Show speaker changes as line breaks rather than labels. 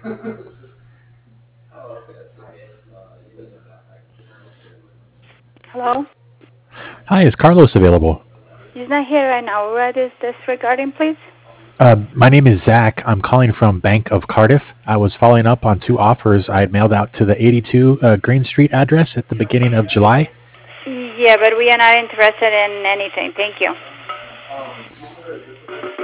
Hello?
Hi, is Carlos available?
He's not here right now. What is this regarding, please?
My name is Zach. I'm calling from Bank of Cardiff. I was following up on two offers I had mailed out to the 82 Green Street address at the beginning of July.
Yeah, but we are not interested in anything. Thank you.